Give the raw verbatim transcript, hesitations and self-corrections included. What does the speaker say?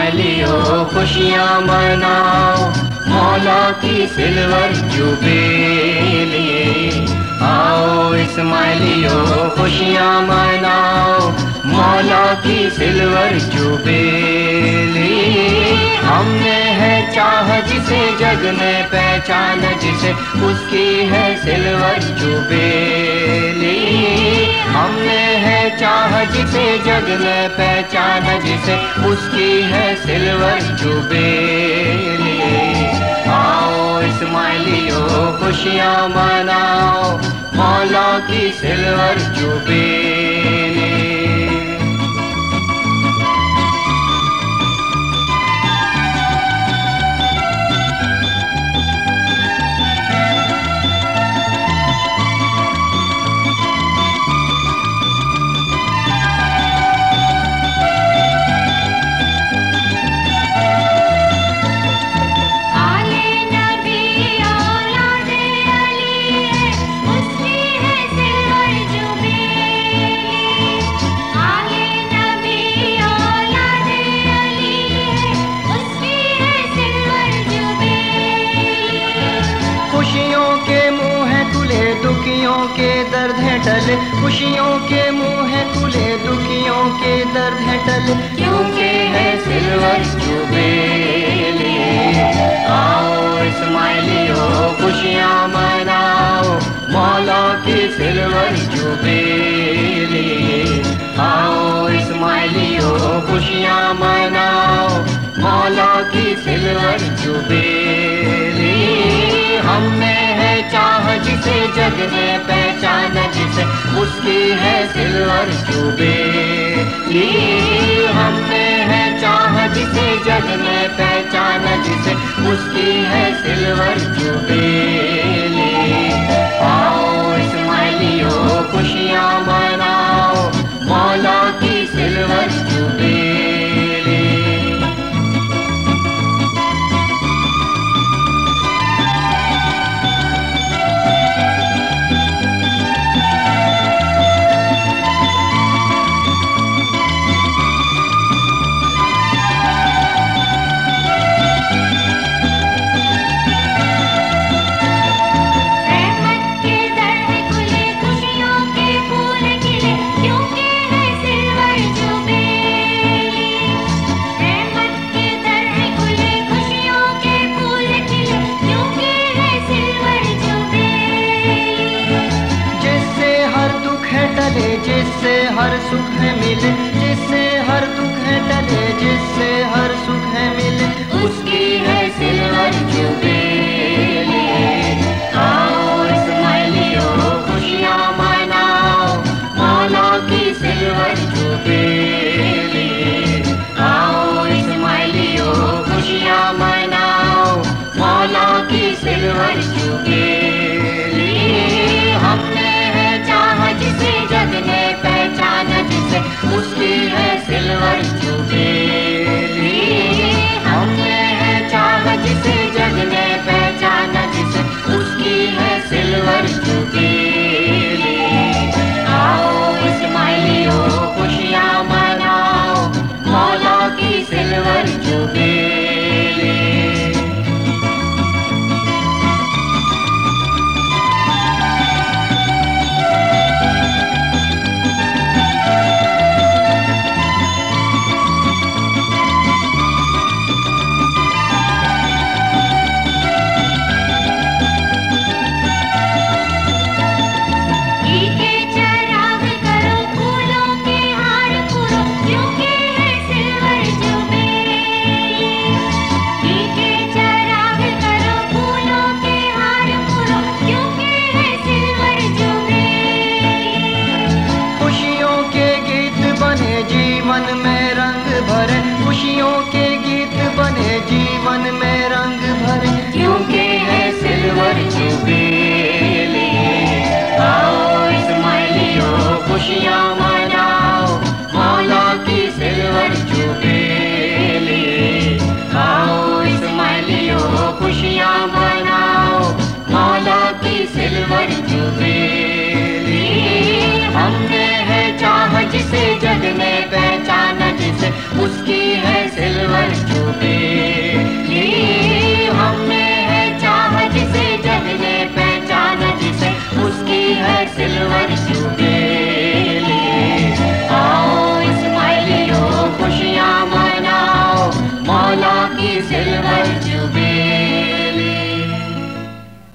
इस्माइलियो खुशियाँ मनाओ, मौला की सिल्वर जुबेली। आओ इस्माइलियो खुशियाँ मनाओ, मौला की सिल्वर जुबेली। हमने है चाह जिसे जग ने पहचान जिसे, उसकी है सिल्वर जुबेली। हमने है चाह जिसे जग ने पहचान जिसे, उसकी है सिल्वर जुबेली। आओ इस्माइलियो खुशियाँ मनाओ, मौला की सिल्वर जुबेली। दुखियों के दर्द है टले, खुशियों के मुंह है खुले, दुखियों के दर्द है टले, क्योंकि है सिल्वर जुबेली। आओ इस्माइलियो खुशियाँ मनाओ, मौला की सिल्वर जुबेली। आओ इस्माइलियो खुशियाँ मनाओ, मौला की सिल्वर जुबेली। हमने है चाह जिसे जग ने पहचान जिसे, उसकी है सिल्वर जुबेली। हमने है चाह जिसे जग ने पहचान जिसे, उसकी है सिल्वर जुबेली। आओ इस्माइलियो खुशियाँ मनाओ, मौला की सिल्वर जुबेली। जिससे हर सुख है मिले, जिससे हर दुख है टले, जिससे हर सुख है मिले, उसकी है सिल्वर जुबेली। आओ इस्माइलियो खुशियाँ मनाओ, मौला की सिल्वर जुबेली। आओ इस्माइलियो खुशियाँ मनाओ, मौला की सिल्वर जुबेली। हमने है चाह जिसे जग ने पहचान जिसे, उसकी है सिल्वर जुबेली। हमने है चाह जिसे जग ने पहचान जिसे, उसकी है सिल्वर जुबेली। आओ इस्माइलियो खुशियाँ मनाओ, मौला की सिल्वर जुबेली। जीवन में रंग भरे, खुशियों के गीत बने, जीवन में रंग भरे, क्योंकि है सिल्वर जुबेली। आओ इस्माइलियो खुशियाँ मनाओ, मौला की सिल्वर जुबेली। आओ इस्माइलियो खुशियाँ मनाओ, मौला की सिल्वर जुबेली। हमने है चाह जिसे जग ने पहचान जिसे, से उसकी है सिल्वर जुबली।